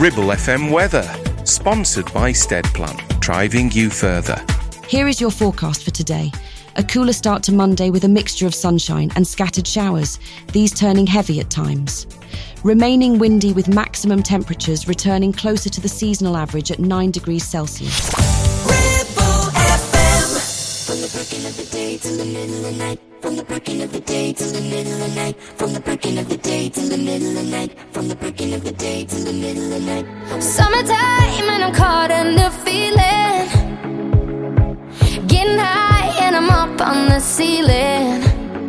Ribble FM weather, sponsored by Steadplan, driving you further. Here is your forecast for today. A cooler start to Monday with a mixture of sunshine and scattered showers, these turning heavy at times. Remaining windy with maximum temperatures returning closer to the seasonal average at 9 degrees Celsius. Ribble FM. From the breaking of the day till the middle of the night. From the breaking of the day till the middle of the night. From the breaking of the day till the middle of the night. From the breaking of the day till the middle of the night. Summertime and I'm caught in the feeling. Getting high and I'm up on the ceiling.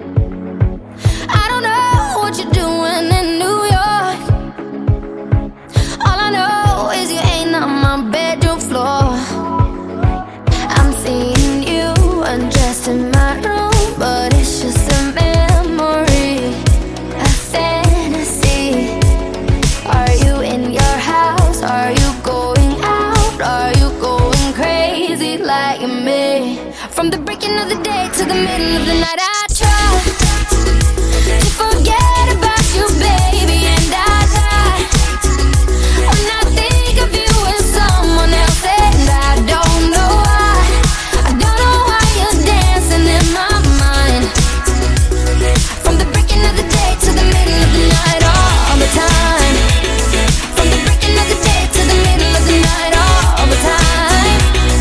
I don't know what you're doing in New York. All I know is you ain't on my bedroom floor. I'm seeing you undressed in my room, but it's just a memory, a fantasy. Are you in your house? Are you going out? Are you going crazy like me? From the breaking of the day to the middle of the night, I try to forget about you, baby, and I die when I think of you and someone else, and I don't know why. I don't know why you're dancing in my mind. From the breaking of the day to the middle of the night, all the time. From the breaking of the day to the middle of the night, all the time.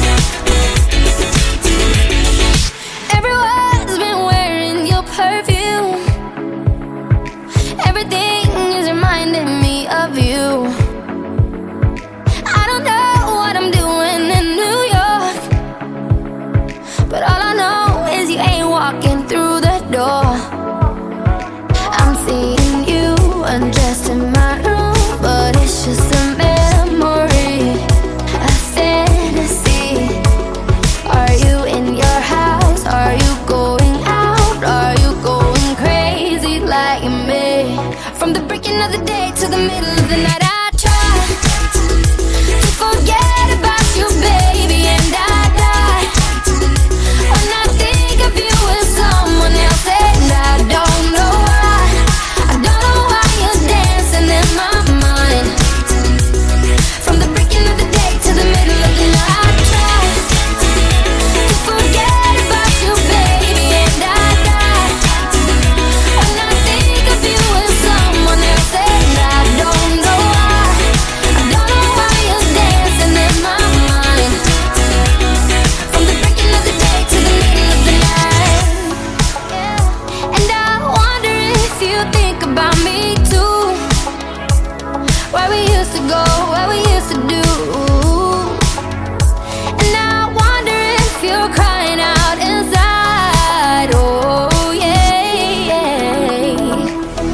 Everyone's been wearing your perfume. Everything is reminding me of you. I don't know what I'm doing in New York, but all I know is you ain't walking through the door. I'm seeing you undressed in my room, but it's just a memory, a fantasy. Are you in your house? Are you going out? Are you going crazy like me? From the breaking of the day to the middle of the night, I try to forget about you, baby, and I die when I think of you with someone else, and I don't know why. I don't know why you're dancing in my mind. From the breaking of the day to the middle of the night, I try to forget about you, baby, and I die when I think of you with someone else, and I don't know why. I don't know why you're dancing in my mind. From the breaking of the day to the middle of the night. And I wonder if you think about me too. Where we used to go, where we used to do. And I wonder if you're crying out inside. Oh yeah, yeah.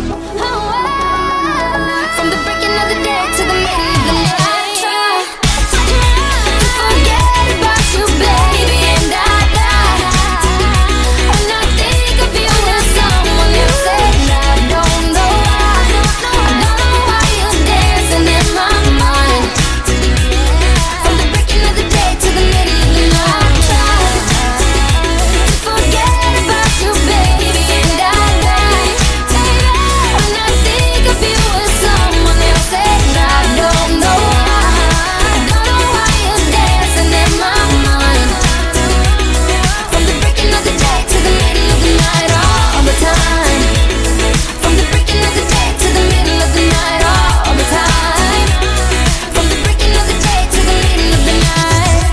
From the breaking of the day to the middle of the night, try to forget about you, baby, and I die when I think of you with someone else, and I don't know why. I don't know why you're dancing in my mind. From the breaking of the day to the middle of the night, try to forget about you, baby, and I die when I think of you with someone else, and I don't know why. I don't know why you're dancing in my mind. From the breaking of the day to the middle of the night, all the time. From the breaking of the day to the middle of the night, all the time. From the breaking of the day to the middle of the night.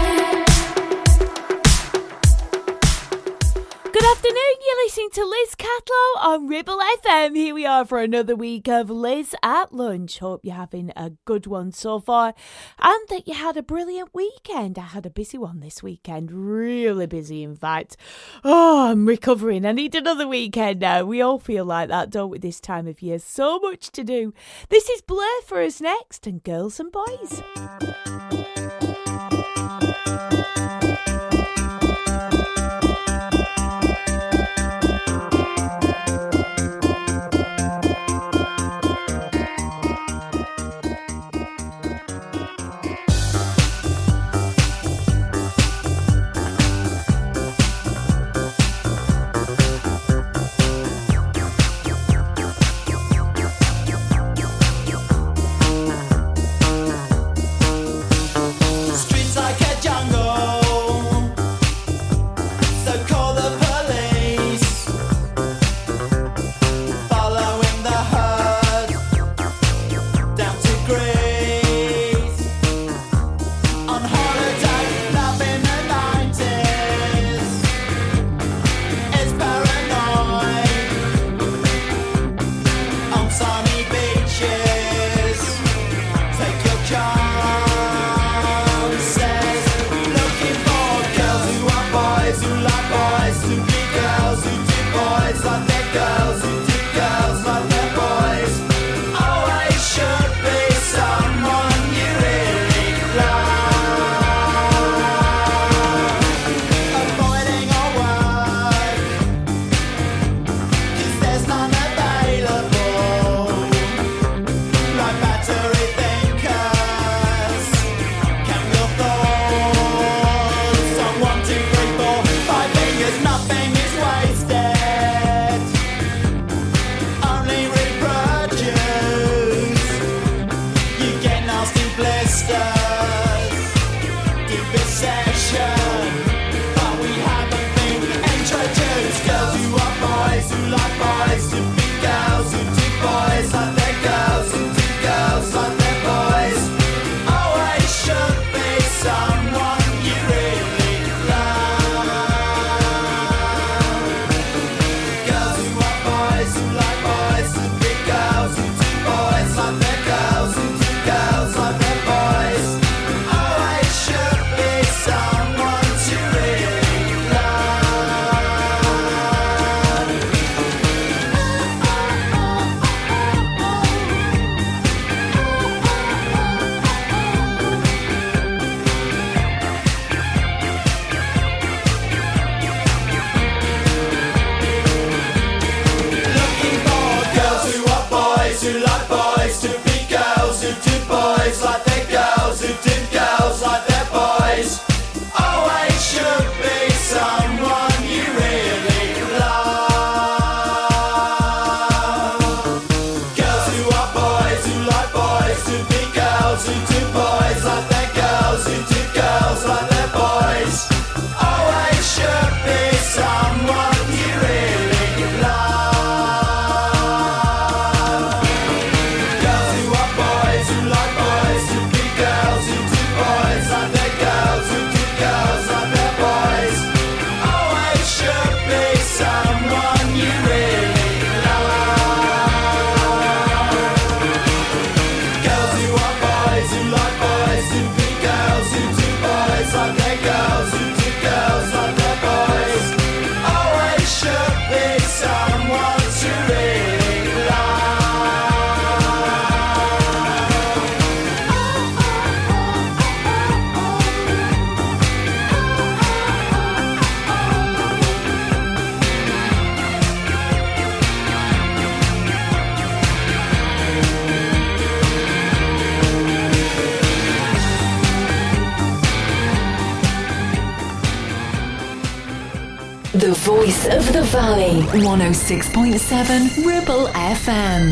Good afternoon, you're listening to Liz Catlow on Ribble FM. Here we are for another week of Liz at Lunch. Hope you're having a good one so far and that you had a brilliant weekend. I had a busy one this weekend, really busy in fact. Oh, I'm recovering. I need another weekend now. We all feel like that, don't we, this time of year? So much to do. This is Blur for us next, and Girls and Boys. The Voice of the Valley, 106.7 Ribble FM.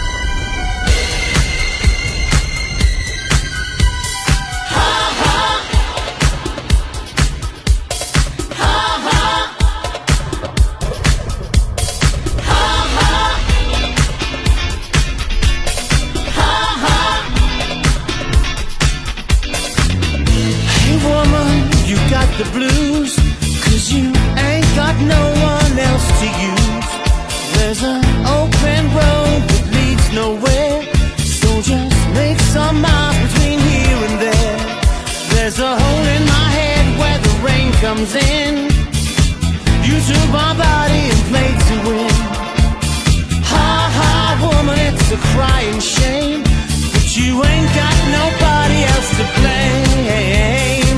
Hey woman, you got the blues, 'cause you ain't got no one else to use. There's an open road that leads nowhere, so just make some miles between here and there. There's a hole in my head where the rain comes in. You took my body and played to win. Ha ha woman, it's a crying shame, but you ain't got nobody else to blame.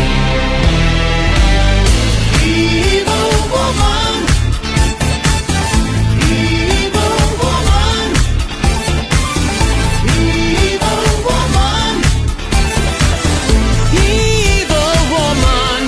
Evil woman, evil woman, evil woman, evil woman.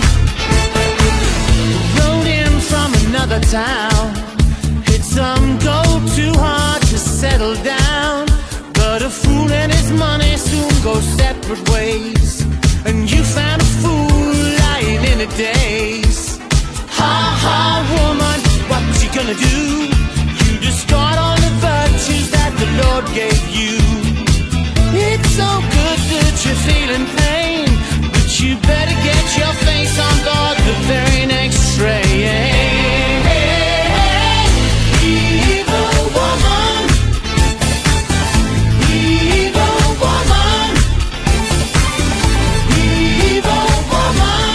Rode in from another town, hit some gold too hard to settle down. But a fool and his money soon go separate ways, and you found a fool lying in a daze. Ha ha woman, what you gonna do? You discard all the virtues that the Lord gave you. It's so good that you're feeling pain, but you better get your face on board the very next train. Evil woman, evil woman, evil woman,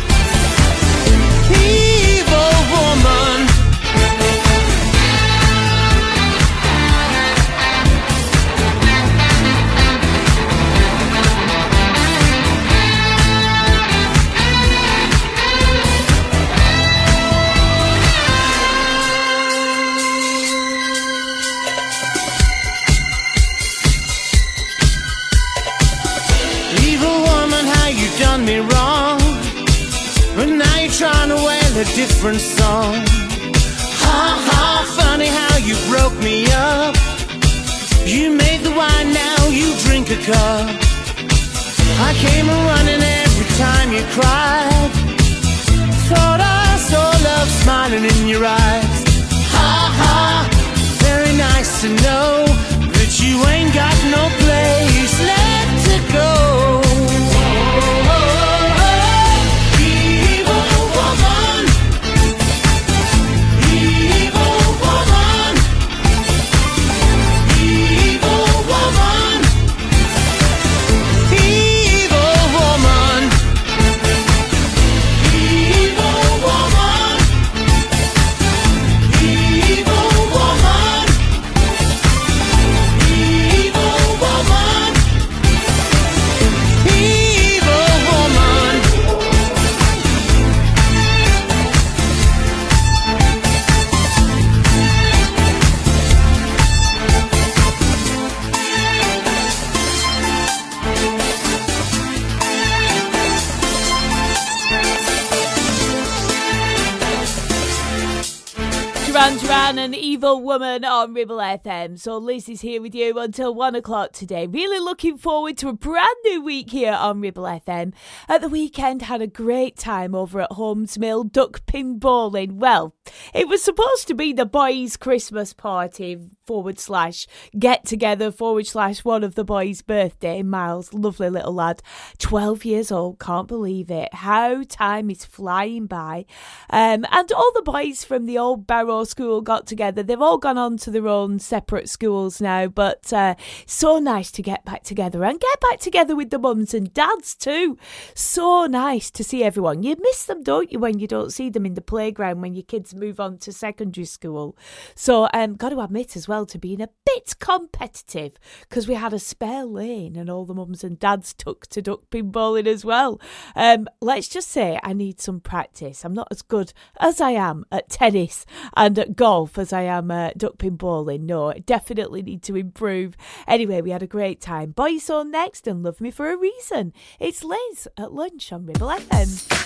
evil woman. Evil woman, how you done me wrong, but now you're trying to wail a different song. Ha ha, funny how you broke me up. You made the wine, now you drink a cup. I came a running every time you cried. Thought I saw love smiling in your eyes. Ha ha, very nice to know that you ain't got no place left to go. Duran, an evil woman on Ribble FM. So Liz is here with you until 1 o'clock today. Really looking forward to a brand new week here on Ribble FM. At the weekend, had a great time over at Holmes Mill duck pin bowling. Well, it was supposed to be the boys' Christmas party / get together / one of the boys' birthday. Miles, lovely little lad, 12 years old, can't believe it. How time is flying by. And all the boys from the old Barrow school got together. They've all gone on to their own separate schools now, but so nice to get back together and get back together with the mums and dads too. So nice to see everyone. You miss them, don't you, when you don't see them in the playground when your kids move on to secondary school. So got to admit as well to being a bit competitive because we had a spare lane and all the mums and dads took to duck pin bowling as well. Let's just say I need some practice. I'm not as good as I am at tennis and at golf as I am at duck pin bowling. No, I definitely need to improve. Anyway, we had a great time. Boys on next and Love Me for a Reason. It's Liz at lunch on Ribble FM.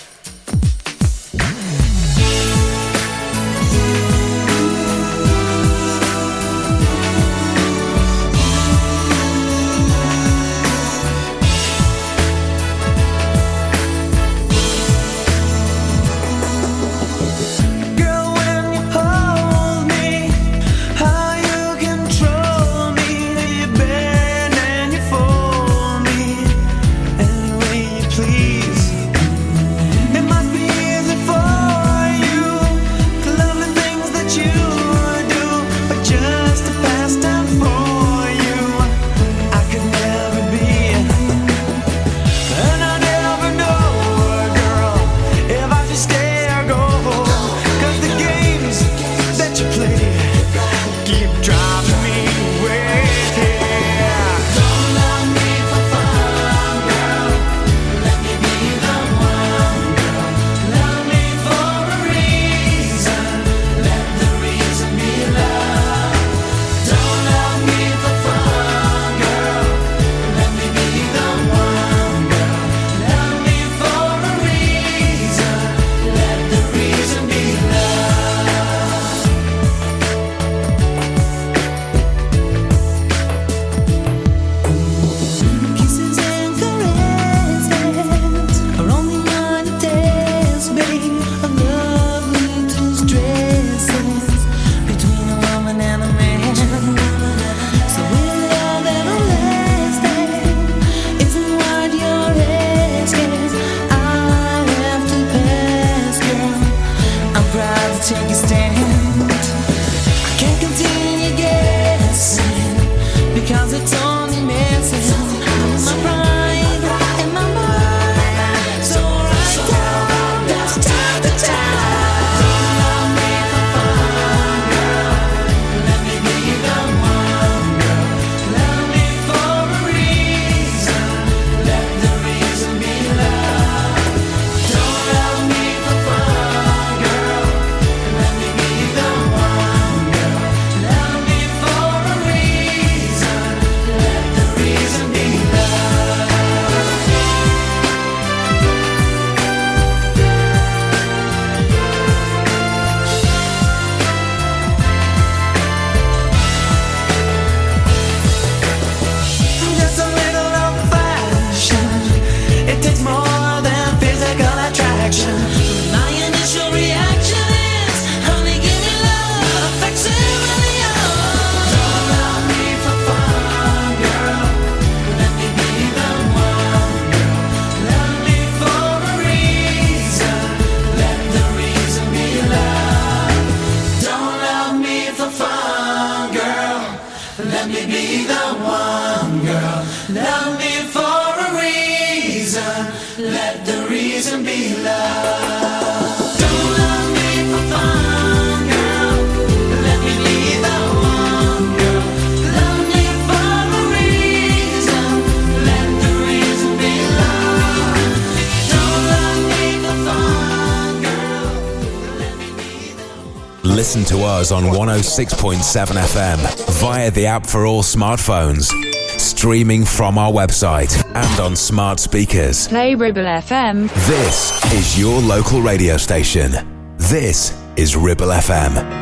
Listen to us on 106.7 FM via the app for all smartphones, streaming from our website and on smart speakers. Play Ribble FM. This is your local radio station. This is Ribble FM.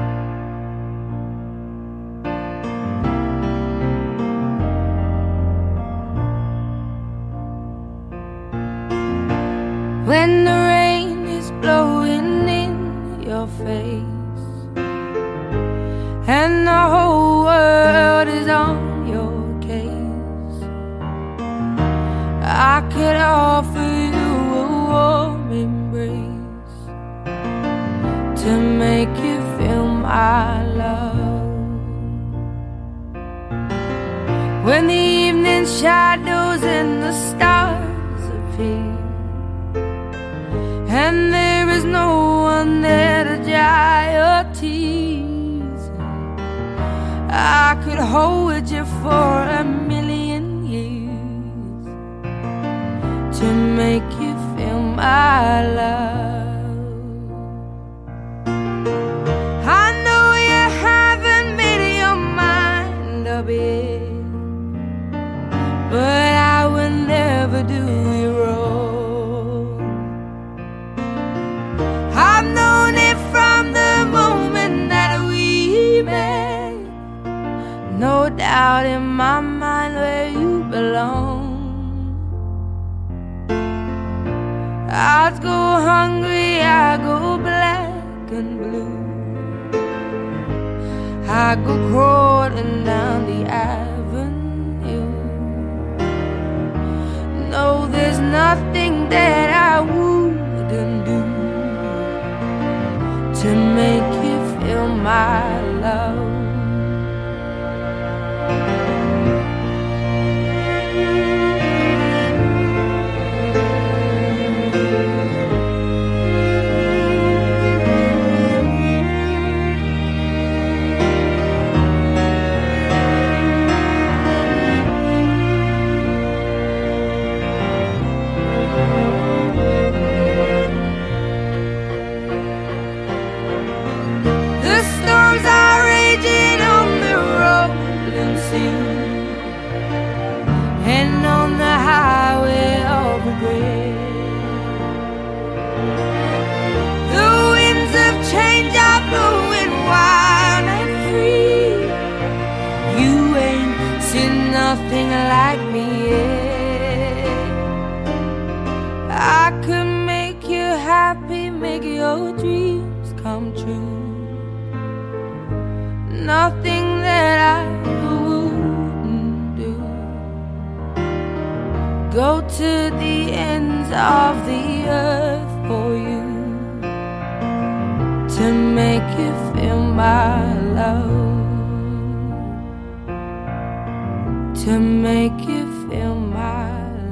When the rain is blowing in your face and the whole world is on your case, I could offer you a warm embrace to make you feel my love. When the evening shadows and the stars appear and there is no one there to dry your tears, I could hold you for a million years to make you feel my love. I know you haven't made your mind up yet, but I will never do you wrong. I've known it from the moment that we met, no doubt in my mind where you belong. I'd go hungry, I go black and blue, I go crawling down the avenue. No, there's nothing that I wouldn't do to make you feel my love. And on the highway of regret, the winds of change are blowing wild and free. You ain't seen nothing like me yet. I could make you happy, make your dreams come true. Nothing that I wouldn't do. Go to the ends of the earth for you to make you feel my love, to make you feel my love.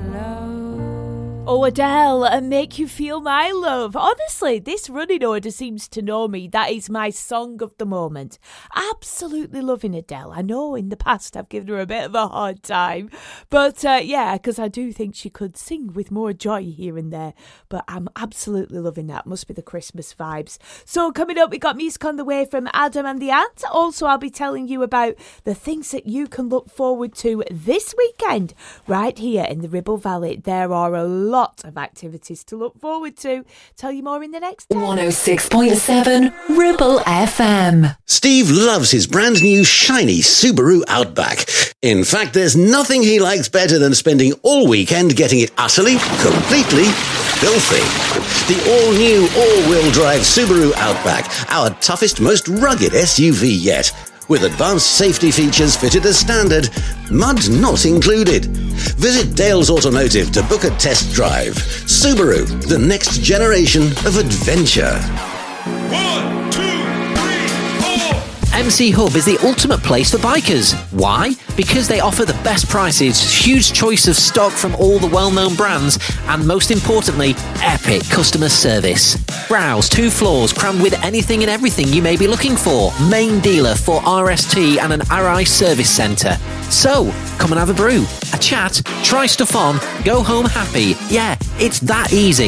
Oh, Adele, and Make You Feel My Love. Honestly, this running order seems to know me. That is my song of the moment. Absolutely loving Adele. I know in the past I've given her a bit of a hard time. But yeah, because I do think she could sing with more joy here and there. But I'm absolutely loving that. Must be the Christmas vibes. So coming up, we got music on the way from Adam and the Ant. Also, I'll be telling you about the things that you can look forward to this weekend right here in the Ribble Valley. There are a lot of activities to look forward to. Tell you more in the next 10. 106.7 Ribble FM. Steve loves his brand new shiny Subaru Outback. In fact, there's nothing he likes better than spending all weekend getting it utterly, completely filthy. The all-new, all-wheel drive Subaru Outback, our toughest, most rugged SUV yet. With advanced safety features fitted as standard, mud not included. Visit Dales Automotive to book a test drive. Subaru, the next generation of adventure. 1, 2, 3, 4. MC Hub is the ultimate place for bikers. Why? Because they offer the best prices, huge choice of stock from all the well-known brands, and most importantly, epic customer service. Browse 2 floors crammed with anything and everything you may be looking for. Main dealer for RST and an RI service centre. So, come and have a brew, a chat, try stuff on, go home happy. Yeah, it's that easy.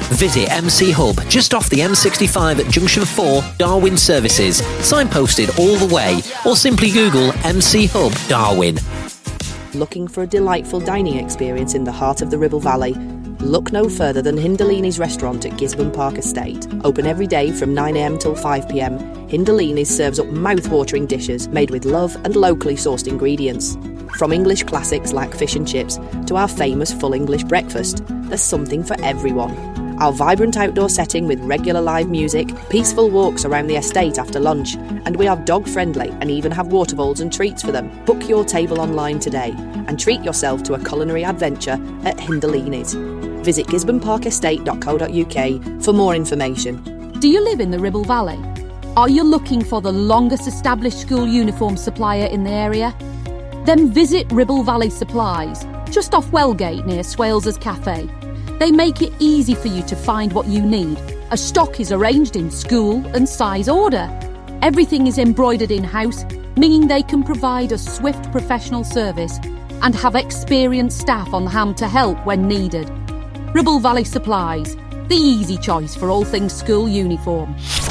Visit MC Hub just off the M65 at Junction 4, Darwin Services, signposted all the way, or simply Google MC Hub Darwin. Looking for a delightful dining experience in the heart of the Ribble Valley? Look no further than Hindalini's restaurant at Gisborne Park Estate. Open every day from 9am till 5pm, Hindalini's serves up mouth-watering dishes made with love and locally sourced ingredients. From English classics like fish and chips to our famous full English breakfast, there's something for everyone. Our vibrant outdoor setting with regular live music, peaceful walks around the estate after lunch, and we are dog-friendly and even have water bowls and treats for them. Book your table online today and treat yourself to a culinary adventure at Hindalini's. Visit gisborneparkestate.co.uk for more information. Do you live in the Ribble Valley? Are you looking for the longest established school uniform supplier in the area? Then visit Ribble Valley Supplies, just off Wellgate near Swales's Cafe. They make it easy for you to find what you need, as stock is arranged in school and size order. Everything is embroidered in-house, meaning they can provide a swift professional service and have experienced staff on hand to help when needed. Ribble Valley Supplies, the easy choice for all things school uniform.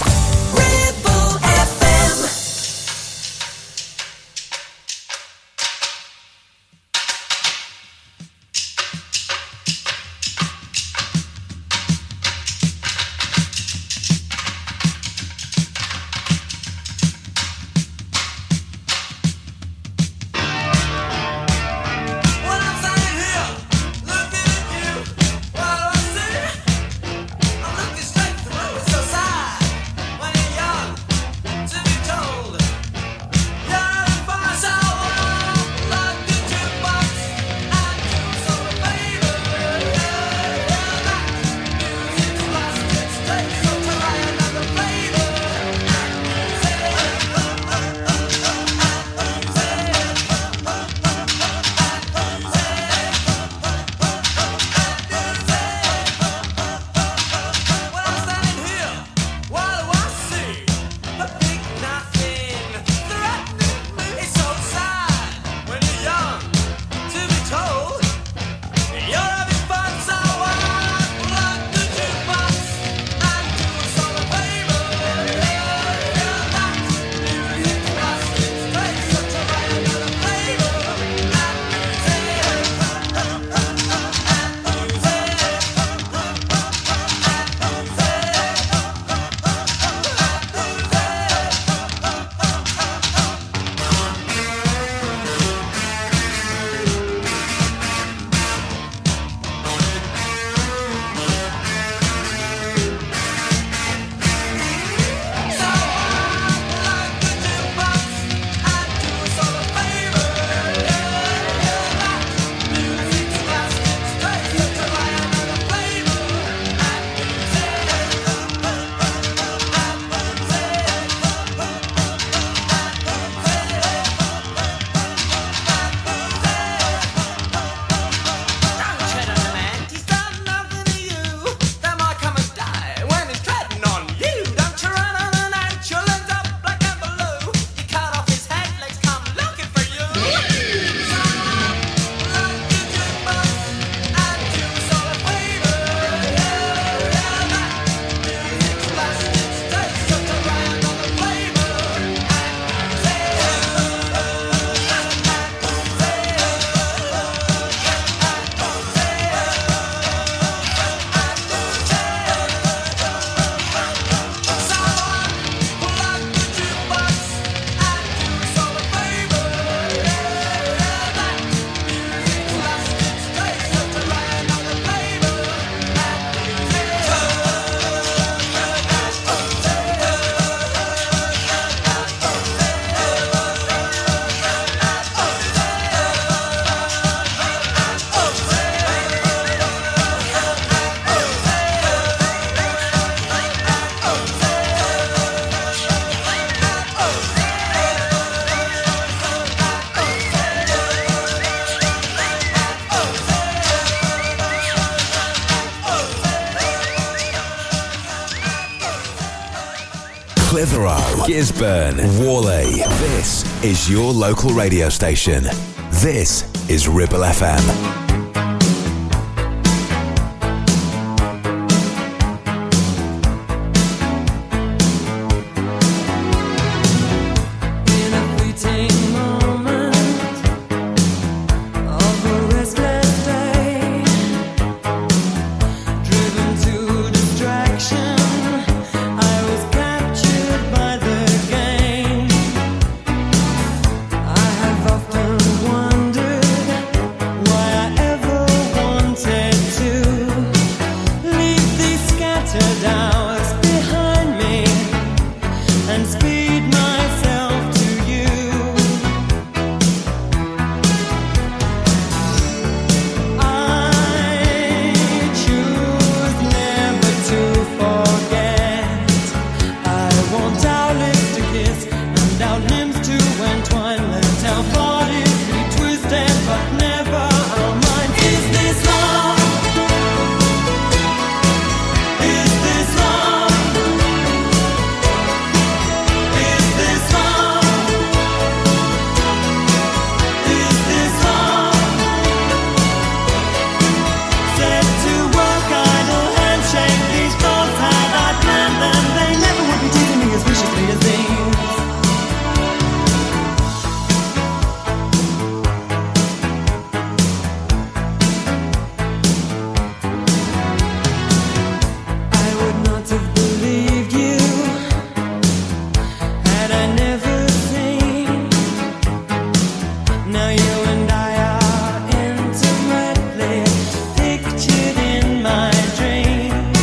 Clitheroe, Gisborne, Whalley. This is your local radio station. This is Ribble FM. hours behind me and speed myself to you. I choose never to forget. I want our lips to kiss and our limbs to entwine. Let our bodies be twisted but never our minds. Is this love? Is this love? Is this love? Is this love? Set to work, idle handshake. These thoughts had I planned them, they never would be teasing me as viciously as these. I would not have believed you had I never seen. Now you and I are intimately pictured in my dreams.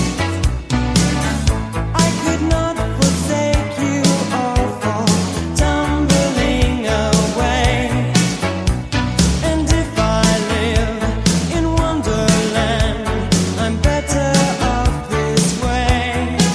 I could not forsake you or fall tumbling away. And if I live in Wonderland, I'm better off this way.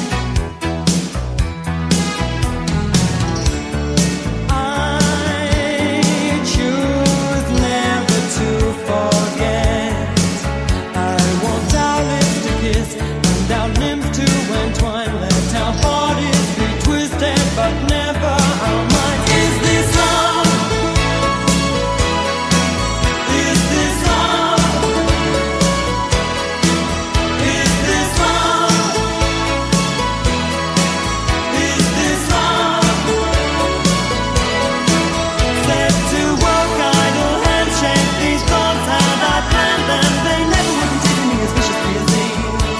I choose never to forget. I want our lips to kiss and our limbs to entwine. Let our bodies be twisted but never our minds. Is this love? Is this love? Is this love? Is this love? Set to work, idle handshake. These thoughts had I planned them, they never would be teasing me as viciously as these.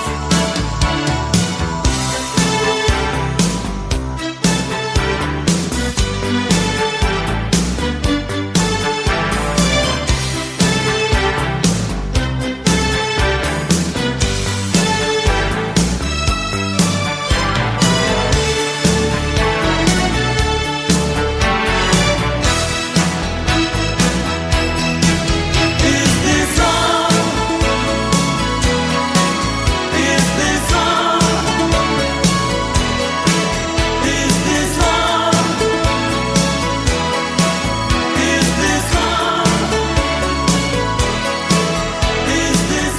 Is this love? Is this love? Is this love? Is this love? Is this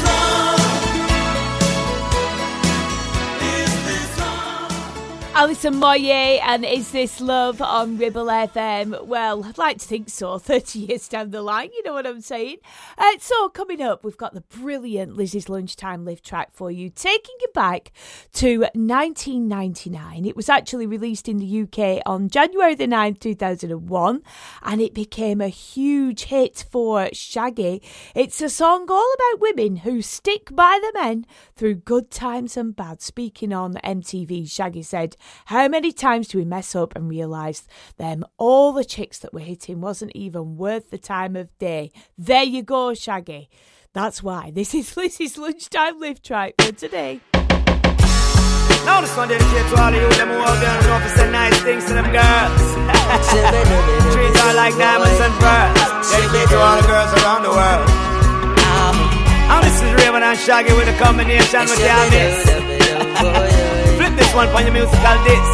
love? Alison Moyet and Is This Love on Ribble FM. Well, I'd like to think so, 30 years down the line, you know what I'm saying? So coming up, we've got the brilliant Lizzie's Lunchtime Live track for you, taking you back to 1999. It was actually released in the UK on January the 9th, 2001, and it became a huge hit for Shaggy. It's a song all about women who stick by the men through good times and bad. Speaking on MTV, Shaggy said, "How many times do we mess up and realise them all the chicks that were hitting wasn't even worth the time of day?" There you go, Shaggy. That's why this is Lizzie's Lunchtime Live track for today. Now this one dedicated to all of you them who out there and know to say nice things to them girls. Treat her like diamonds and pearls. Dedicated to all the girls around the world. And this is Raven and Shaggy with a combination with their miss. Flip this one for your musical disc.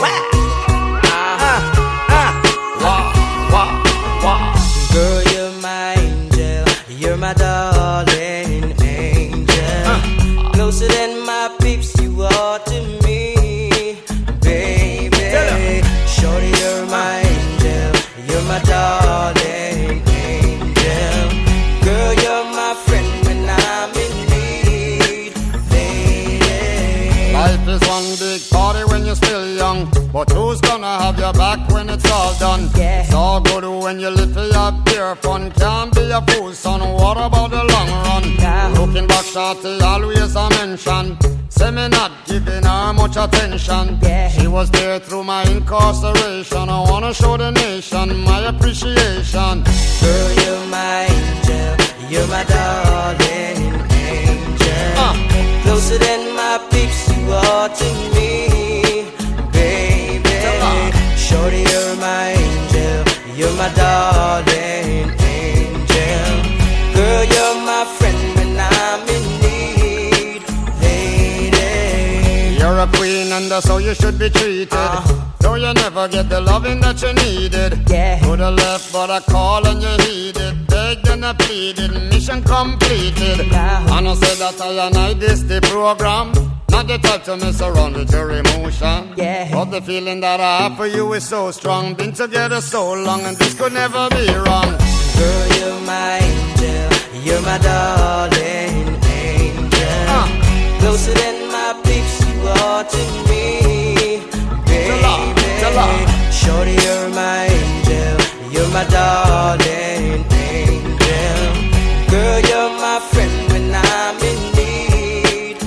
Girl, you're my angel. You're my darling angel. Closer than my peeps, you are to me, baby. Shorty, you're my angel. You're my darling angel. Girl, you're my friend when I'm in need, lady. Life is one big party when you're still young, but who's gonna have your back when it's all done? It's all good when you live for your pure fun. Can't be a fool, son. What about the long run? Looking back, shorty, always a mention. Say me not giving her much attention. She was there through my incarceration. I wanna show the nation my appreciation. Girl, you're my angel. You're my darling angel. Closer than my peeps you are to me, baby. Shorty, you're my angel, you're my darling angel. Girl, you're my friend when I'm in need, lady. You're a queen and that's how you should be treated. Though you never get the loving that you needed. Could have left but I called and you heeded. Begged and I pleaded, mission completed. And I said that I and this the program. Not the type to mess around with your emotion. But the feeling that I have for you is so strong. Been together so long and this could never be wrong. Girl, you're my angel, you're my darling angel. Closer than my peeps you are to me, baby. Shorty, you're my angel, you're my darling angel. Girl, you're my friend when I'm in need,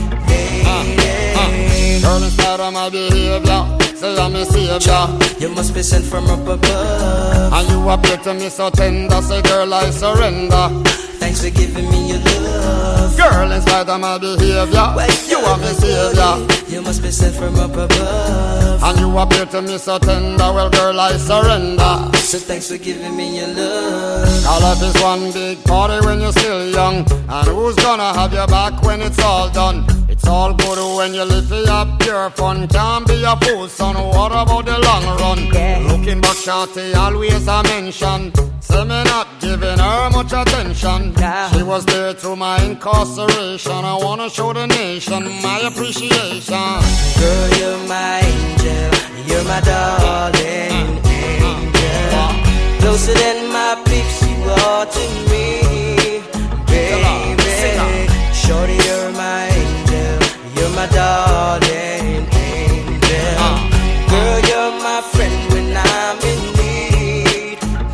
lady. Girl, in spite of my behavior, say I'm a savior. You must be sent from up above. And you appear to me so tender, say girl I surrender. Thanks for giving me your love. Girl, in spite of my behavior, you are my savior. You must be sent from up above. And you appear to me so tender, well girl I surrender. So thanks for giving me your love. Our life is one big party when you're still young. And who's gonna have your back when it's all done? It's all good when you live for your pure fun. Can't be a fool, son, what about the long run? Looking back, shorty, always a mention. Say me not giving her much attention. She was there through my incarceration. I wanna show the nation my appreciation. Girl, you're my angel, you're my darling angel. Closer than my peeps you are to me, baby. Shorty, you're my angel, you're my darling angel. Girl, you're my friend when I'm in need,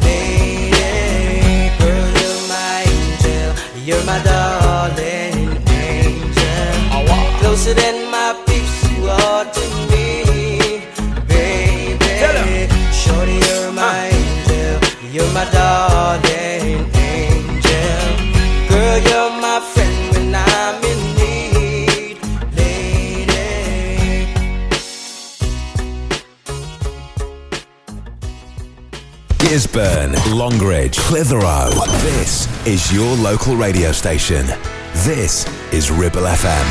lady. Girl, you're my angel, you're my darling angel. Closer than my peeps you are to me, baby. Shorty, you're my angel, you're my darling angel. Girl, you're my friend when I'm in need, lady. Gisburn, Longridge, Clitheroe. This is your local radio station. This is Ribble FM.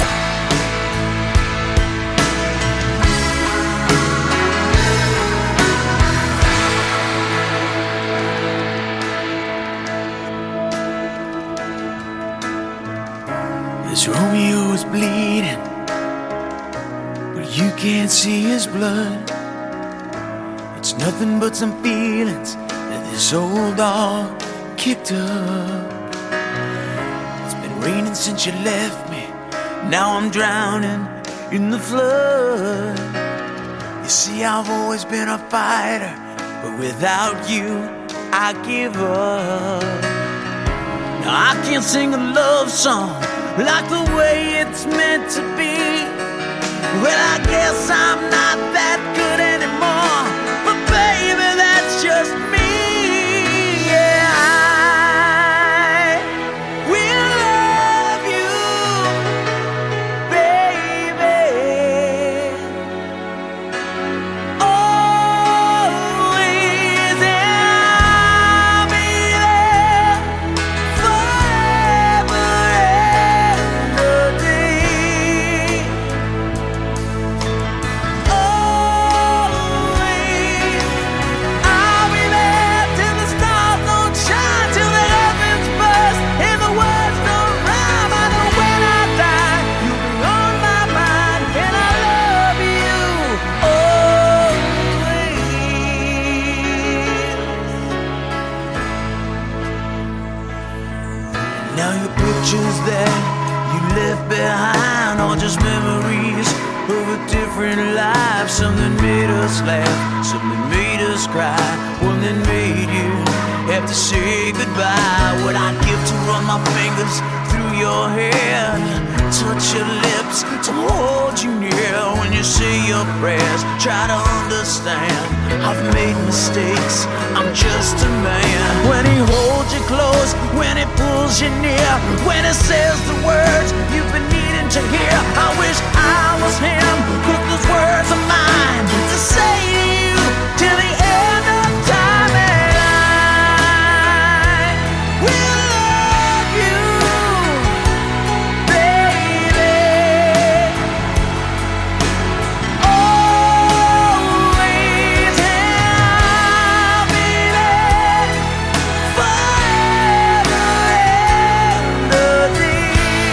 This Romeo is bleeding, but you can't see his blood. It's nothing but some feelings that this old dog kicked up. It's been raining since you left me, now I'm drowning in the flood. You see, I've always been a fighter, but without you, I give up. Now I can't sing a love song like the way it's meant to be. Well, I guess I'm not that good anymore, but baby, that's just me. Yeah, I will love you, baby, always, and I'll be there forever and a day. Always, I'll be there till the stars don't shine, till the heavens burst and the words don't rhyme. I know when I die, you'll be on my mind, and I love you always. Now your pictures that you left behind are just memories of a different life. Something made us laugh, something made us cry, one that made you have to say goodbye. What I'd give to run my fingers through your hair, touch your lips, to hold you near when you say your prayers. Try to understand, I've made mistakes, I'm just a man. When he holds you close, when he pulls you near, when he says the words you've been needing meant to hear. I wish I was him, 'cause those words are mine to say to you till the end of time. And I will love you, baby, always, and I'll be there forever and a day.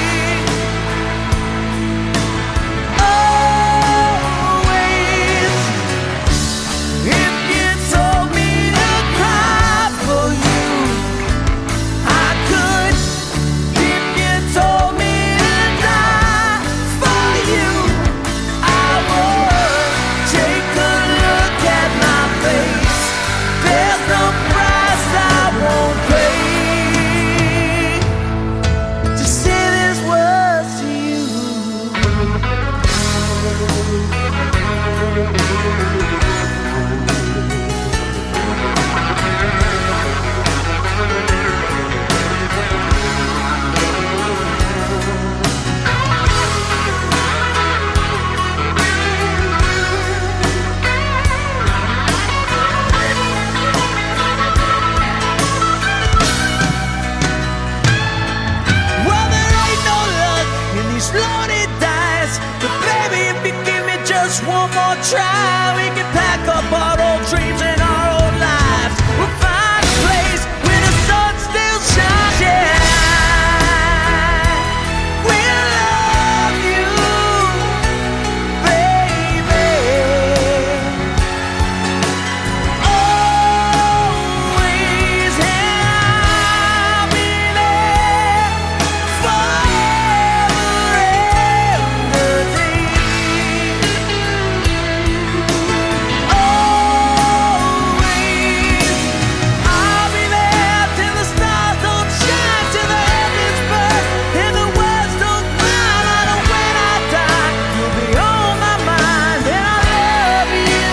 Always, if you told me to cry for you, I could. If you told me to die for you, I would. Take a look at my face. There's no price I won't pay to say these words to you. Well, there ain't no luck in these loaded dice, but baby, if you give me just one more try, we can pack up our old dreams and our old lives. We'll find a place where the sun still shines. Yeah, we'll love you, baby, always, and I'll be there forever and a day. Always, I'll be there till the stars don't shine, till the heavens burst and the words don't smile. I know when I die, you'll be on my mind, and I love you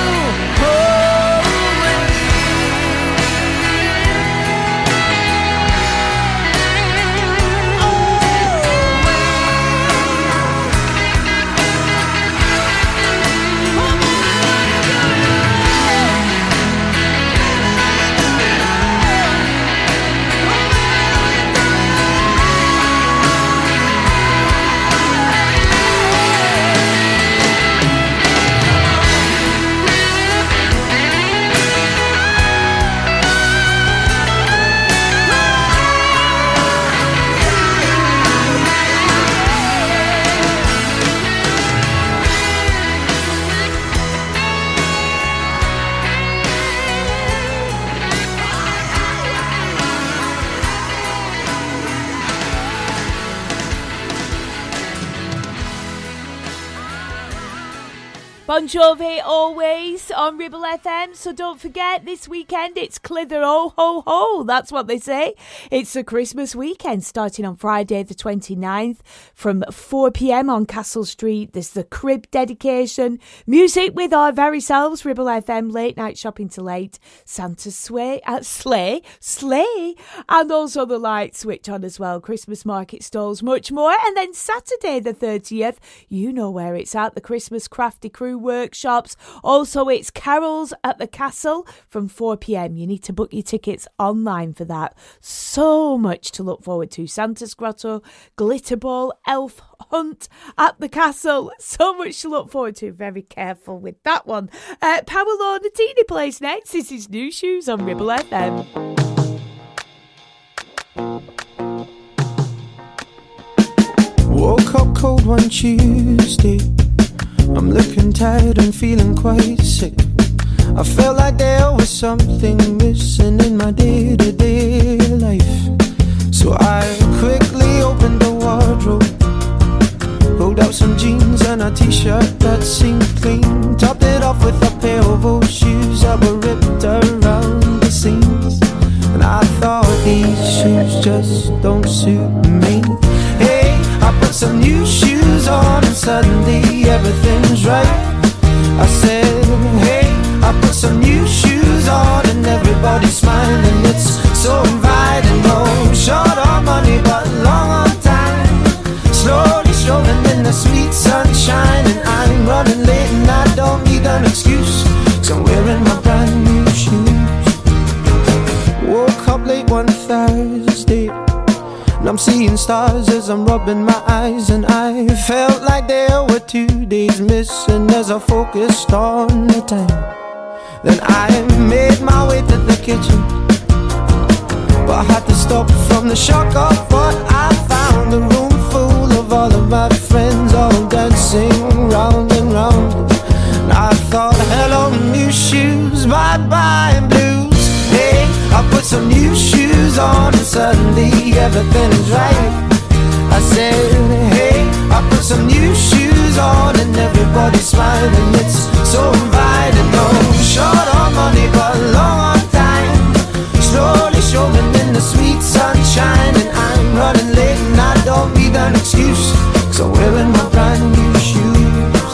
Bon Jovi always on Ribble FM, so don't forget this weekend it's Clitheroe ho ho, that's what they say. It's a Christmas weekend starting on Friday the 29th from 4 p.m. on Castle Street. There's the crib dedication, music with our very selves, Ribble FM, late night shopping till 8, Santa's sleigh, and also the light switch on as well, Christmas market stalls, much more. And then Saturday the 30th, you know where it's at, the Christmas Crafty Crew workshops. Also, it's carols at the castle from 4 p.m. You need to book your tickets online for that. So much to look forward to. Santa's Grotto, Glitter Ball, Elf Hunt at the castle. So much to look forward to. Very careful with that one. Paolo Nutini plays next. This is New Shoes on Ribble FM. Woke up cold one Tuesday. I'm looking tired and feeling quite sick. I felt like there was something missing in my day-to-day life. So I quickly opened the wardrobe, pulled out some jeans and a t-shirt that seemed clean, topped it off with a pair of old shoes that were ripped around the seams. And I thought, these shoes just don't suit me. Hey, I put some new shoes on and suddenly everything's right. I said, hey, I put some new shoes on and everybody's smiling. It's so inviting. No short on money but long on time. Slowly strolling in the sweet sunshine, and I'm running late and I don't need an excuse, 'cause I'm wearing my brand new shoes. Woke up late one Thursday, and I'm seeing stars as I'm rubbing my eyes, and I felt like there were 2 days missing as I focused on the time. Then I made my way to the kitchen, but I had to stop from the shock of what I found. A room full of all of my friends, all dancing round and round. And I thought, hello new shoes, bye-bye blues. Hey, I put some new shoes on and suddenly everything's right. I said, hey, I put some new shoes on and everybody's smiling. It's so inviting. No, short on money but long on time. Slowly strolling in the sweet sunshine, and I'm running late and I don't need an excuse, 'cause I'm wearing my brand new shoes.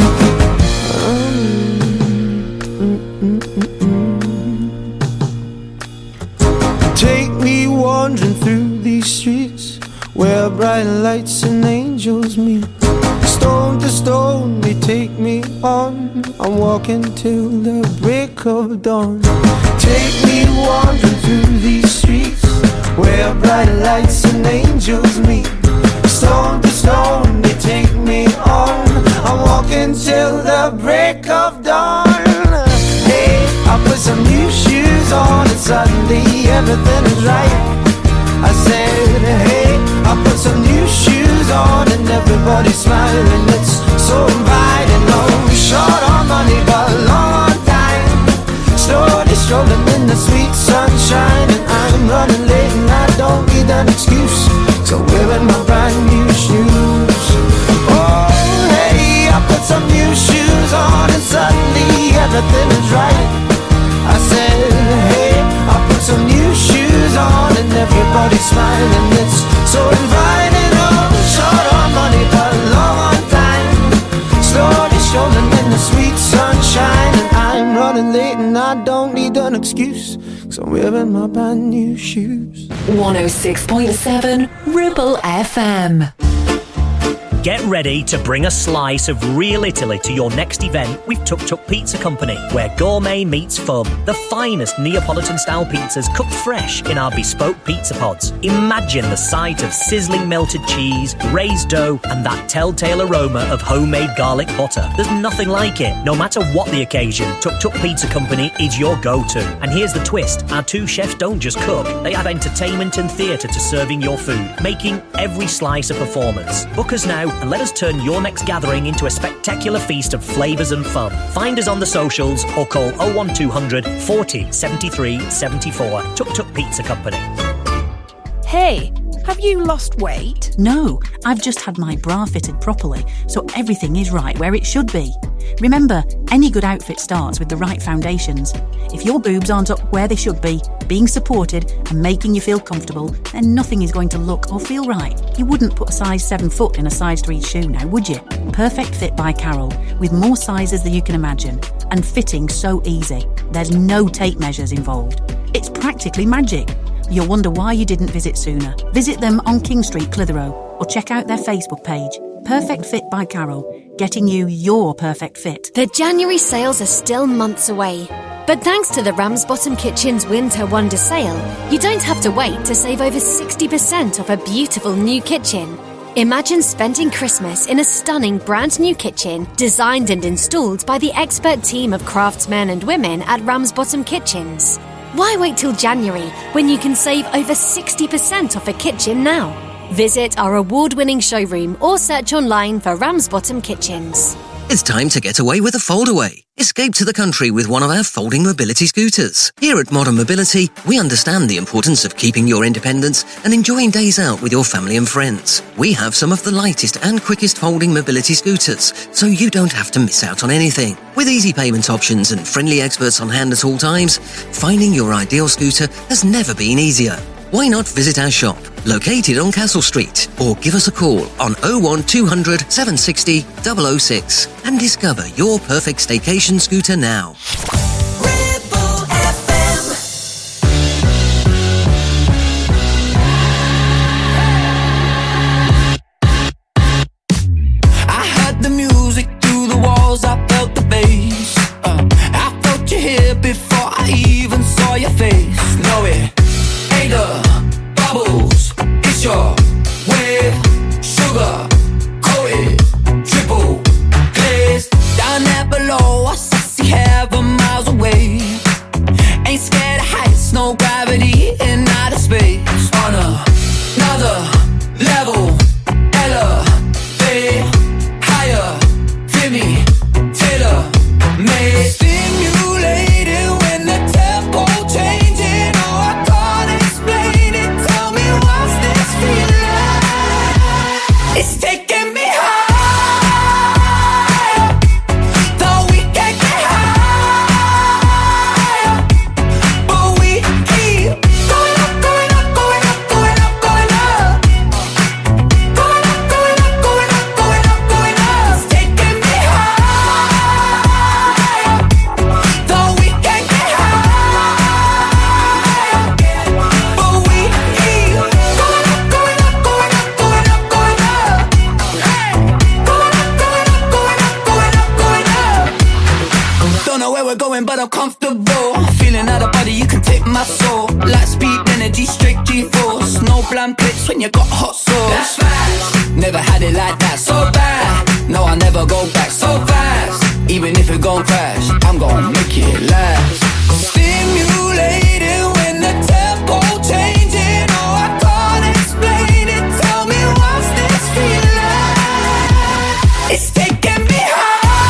Take me wandering through these streets where bright lights and angels meet. Stone to stone they take me on, I'm walking till the break of dawn. Take me wandering through these streets where bright lights and angels meet. Stone to stone they take me on, I'm walking till the break of dawn. Hey, I put some new shoes on and suddenly everything is right. I said, hey, I put some new shoes on and everybody's smiling. It's so inviting. No, short on money but long on time. Slowly strolling in the sweet sunshine, and I'm running late and I don't need an excuse, 'cause I'm wearing my brand new shoes. Oh, hey, I put some new shoes on and suddenly everything is right. I said, hey, I put some new shoes on and everybody's smiling. It's so inviting. Oh, short on money but long on time. Slowly strolling in the sweet sunshine, and I'm running late and I don't need an excuse, 'cause I'm wearing my brand new shoes. 106.7 Ribble FM. Get ready to bring a slice of real Italy to your next event with Tuk Tuk Pizza Company, where gourmet meets fun. The finest Neapolitan-style pizzas cooked fresh in our bespoke pizza pods. Imagine the sight of sizzling melted cheese, raised dough, and that telltale aroma of homemade garlic butter. There's nothing like it. No matter what the occasion, Tuk Tuk Pizza Company is your go-to. And here's the twist. Our 2 chefs don't just cook. They have entertainment and theatre to serving your food, making every slice a performance. Book us now and let us turn your next gathering into a spectacular feast of flavours and fun. Find us on the socials or call 01200 40 73 74. Tuk Tuk Pizza Company. Hey, have you lost weight? No, I've just had my bra fitted properly, so everything is right where it should be. Remember, any good outfit starts with the right foundations. If your boobs aren't up where they should be, being supported and making you feel comfortable, then nothing is going to look or feel right. You wouldn't put a size 7 foot in a size 3 shoe now, would you? Perfect Fit by Carol, with more sizes than you can imagine, and fitting so easy. There's no tape measures involved. It's practically magic. You'll wonder why you didn't visit sooner. Visit them on King Street, Clitheroe, or check out their Facebook page. Perfect Fit by Carol, getting you your perfect fit. The January sales are still months away. But thanks to the Ramsbottom Kitchen's Winter Wonder Sale, you don't have to wait to save over 60% off a beautiful new kitchen. Imagine spending Christmas in a stunning brand new kitchen designed and installed by the expert team of craftsmen and women at Ramsbottom Kitchens. Why wait till January when you can save over 60% off a kitchen now? Visit our award-winning showroom or search online for Ramsbottom Kitchens. It's time to get away with a foldaway. Escape to the country with one of our folding mobility scooters. Here at Modern Mobility, we understand the importance of keeping your independence and enjoying days out with your family and friends. We have some of the lightest and quickest folding mobility scooters, so you don't have to miss out on anything. With easy payment options and friendly experts on hand at all times, finding your ideal scooter has never been easier. Why not visit our shop, located on Castle Street, or give us a call on 01200 760 006 and discover your perfect staycation scooter now. low, sassy heaven miles away. Ain't scared of heights, no gravity in outer space. On another level, elevate higher, feel me, tailor made. Stimulated when the tempo changing. Oh, I can't explain it. Tell me what's this feeling? It's taking me high. Going, but I'm comfortable. Feeling out of body, you can take my soul. Light speed energy, straight G-force. No bland plates when you got hot sauce. That's fast. Never had it like that, so bad. No, I'll never go back so fast. Even if it gon' crash, I'm gon' make it last. Stimulated when the tempo changing. Oh, I can't explain it. Tell me what's this feeling? It's taking me high.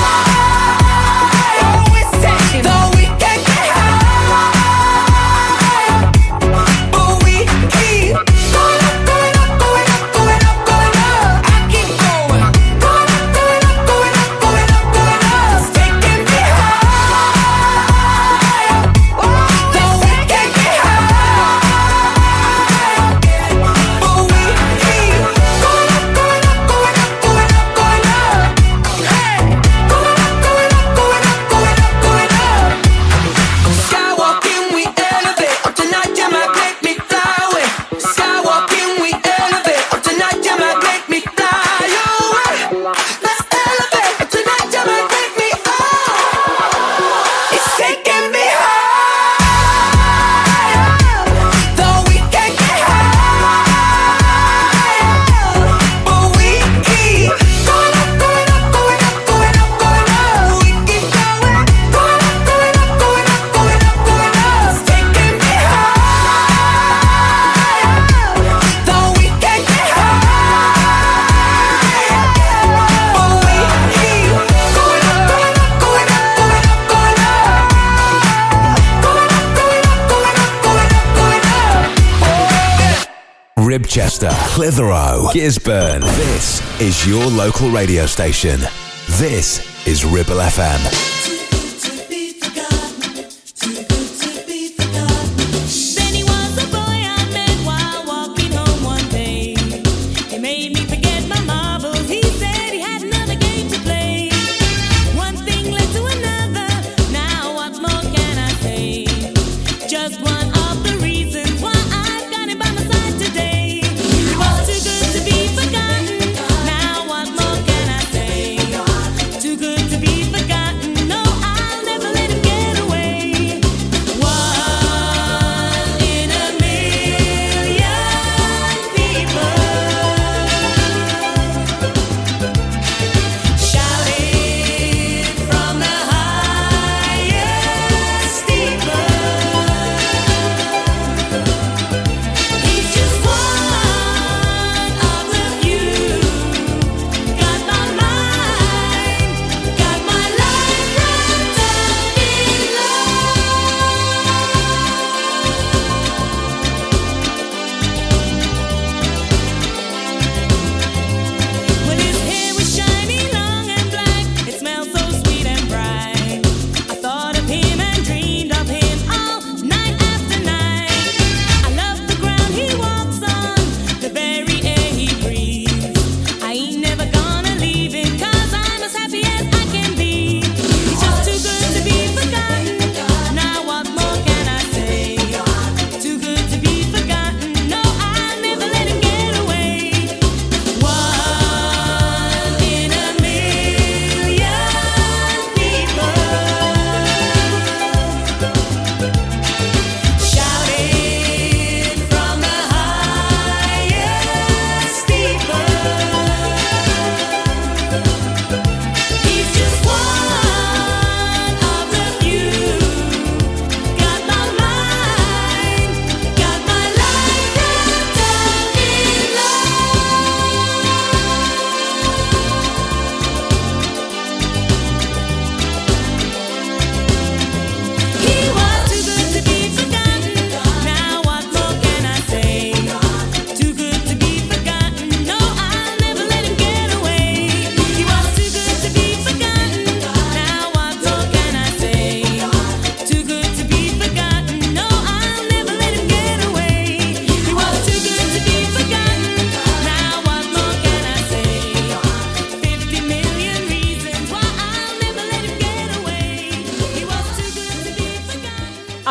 Ribchester, Clitheroe, Gisburn. This is your local radio station. This is Ribble FM. Too good to be forgotten.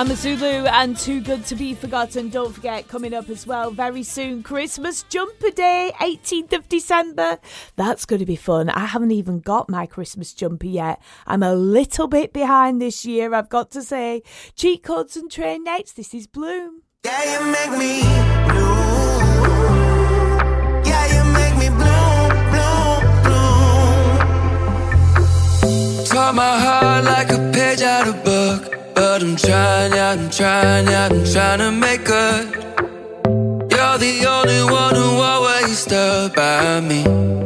Amazulu and Too Good to Be Forgotten. Don't forget, coming up as well very soon, Christmas Jumper Day, 18th of December. That's going to be fun. I haven't even got my Christmas jumper yet. I'm a little bit behind this year, I've got to say. Cheat Codes and Train next. This is Bloom. Yeah, you make me bloom. Yeah, you make me bloom, bloom, bloom. Taught my heart like a page out of book. But I'm trying to make good. You're the only one who always stood by me.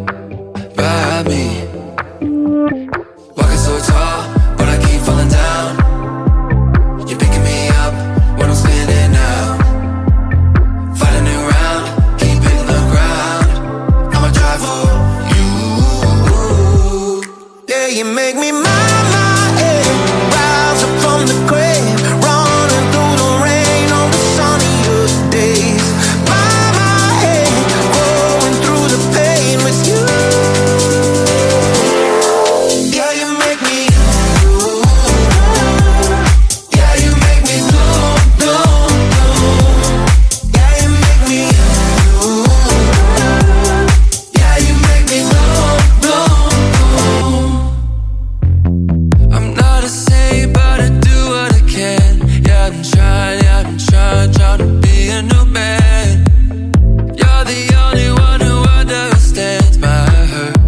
Walking so tall, but I keep falling down. You're picking me up when I'm spinning out. Fight a new round, keep hitting the ground. I'ma drive for you. Yeah, you make me mine. From the grave, running through the rain on the sunniest days. My head going through the pain with you. Yeah, you make me blue. Yeah, you make me blue, blue, blue. Yeah, you make me blue. Yeah, you make me blue, blue, blue. I'm not a saint, but I do what I can. Yeah, I'm trying to be a new man. You're the only one who understands my hurt.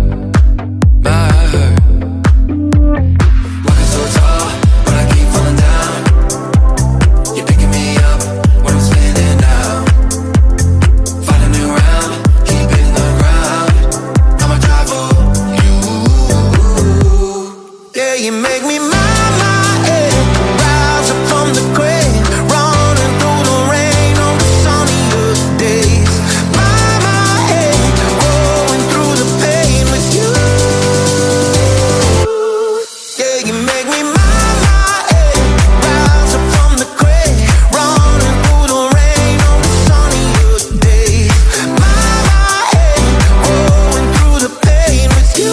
Walking so tall, but I keep falling down. You're picking me up when I'm spinning out. Find a new round, keep hitting the ground. I'ma drive for you. Yeah, you make me mine. From the grave, running through the rain on the sunniest days. My head going through the pain with you. Yeah, you make me mine. Rise up from the grave, running through the rain on the sunniest days. My head going through the pain with you.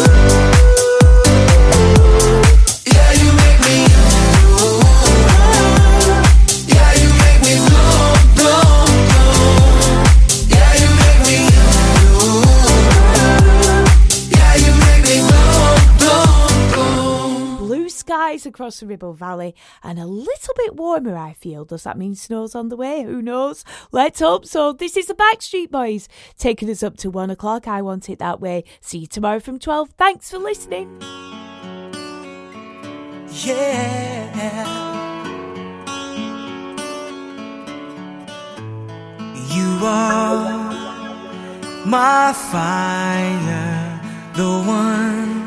Yeah, you make me blue. Yeah, you make me bloom, bloom, bloom. Yeah, you make me blue. Yeah, you make me bloom, bloom, bloom. Blue skies across the Ribble Valley and a little bit warmer, I feel. Does that mean snow's on the way? Who knows? Let's hope so. This is the Backstreet Boys taking us up to 1 o'clock. I Want It That Way. See you tomorrow from 12. Thanks for listening. Yeah, you are my fire, the one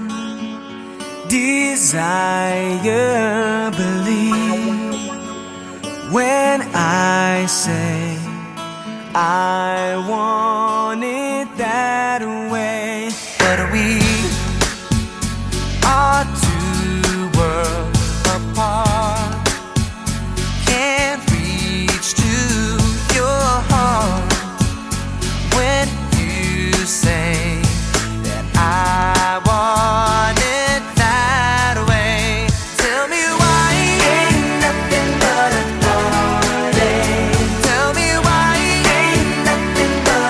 desire. Believe when I say I want it that way. But we are two worlds apart. Can't reach to your heart when you say that I want it that way. Tell me why ain't nothing but a party. Tell me why ain't nothing but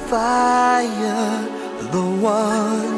fire, the one